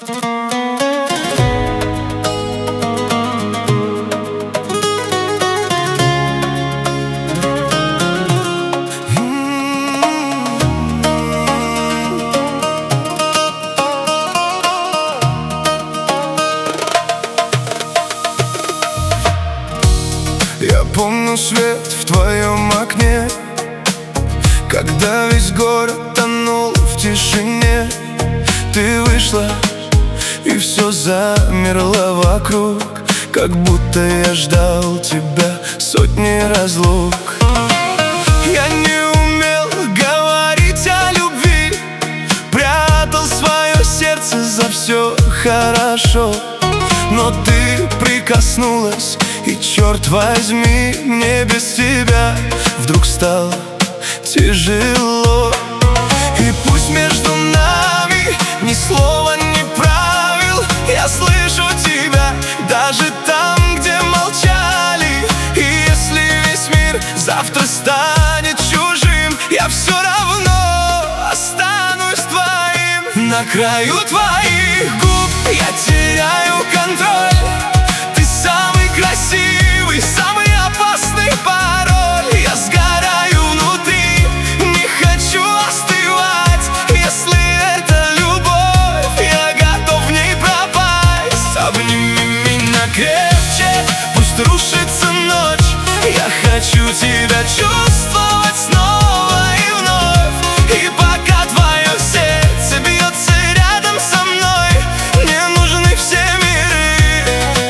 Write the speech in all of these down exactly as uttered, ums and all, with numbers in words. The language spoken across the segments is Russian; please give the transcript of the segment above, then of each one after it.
Я помню свет в твоем окне, когда весь город тонул в тишине. Ты вышла, и все замерло вокруг, как будто я ждал тебя сотни разлук. Я не умел говорить о любви, прятал свое сердце за все хорошо. Но ты прикоснулась, и, черт возьми, мне без тебя вдруг стало тяжело. И пусть между нами ни слова, ни правил, я слышу тебя даже там, где молчали. И если весь мир завтра станет чужим, я все равно останусь твоим. На краю твоих губ я теряю контроль. Ты самый красивый, самый опасный пароль. Я сгораю внутри, не хочу остывать. Если это любовь, я готов в ней пропасть. Обними меня крепче, пусть рушится ночь. Я хочу тебя чувствовать снова и вновь. И пока твое сердце бьется рядом со мной, мне нужны все миры.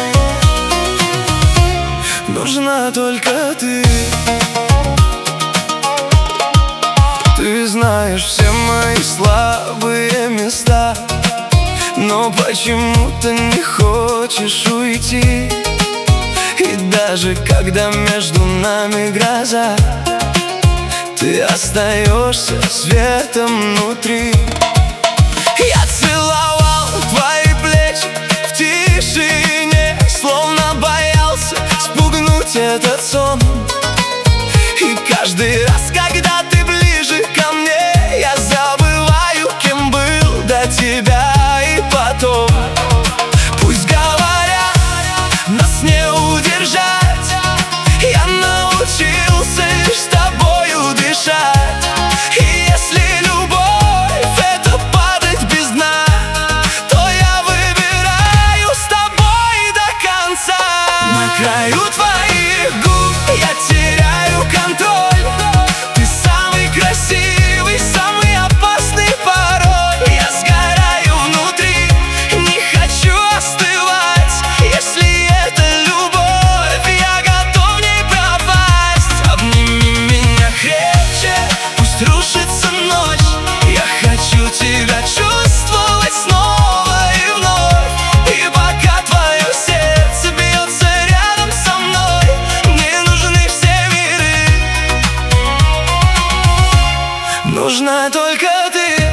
Нужна только ты. Ты знаешь все мои слабые места, но почему-то не хочешь уйти. И даже когда между нами гроза, ты остаешься светом внутри. Я целовал твои плечи в тишине, словно боялся спугнуть этот сон. И каждый раз, когда ты ближе ко мне, я забываю, кем был до тебя и потом. Пусть говорят, нас не удержать, я научился лишь с тобою дышать. И если любовь — это падать без дна, то я выбираю с тобой до конца. На краю твоих губ я теряю контроль. Ты самый красивый, самый опасный пароль. Я сгораю внутри, не хочу остывать. Если это любовь, я готов в ней пропасть. Обними меня крепче, пусть рушится ночь. Я хочу тебя чувствовать снова и вновь. И пока твое сердце бьется рядом со мной, мне нужны все миры. Нужна только ты.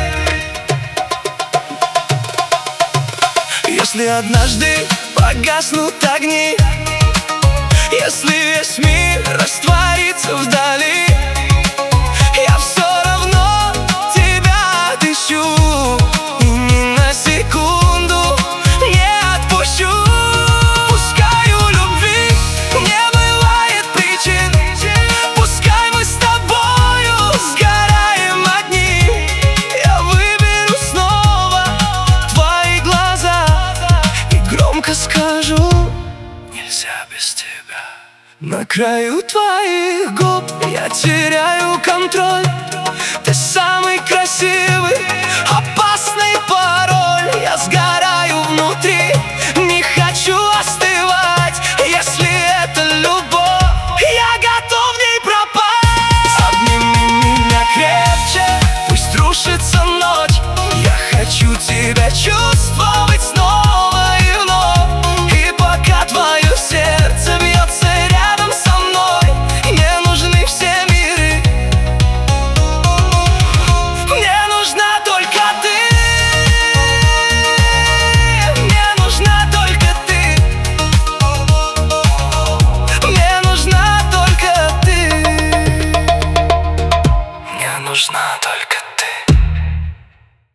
Если однажды погаснут огни, если весь мир растворится вдали, я все равно тебя отыщу и ни на секунду не отпущу. Пускай у любви не бывает причин, пускай мы с тобою сгораем одни. Я выберу снова твои глаза и громко скажу: нельзя без тебя. На краю твоих губ я теряю контроль. Ты самый красивый,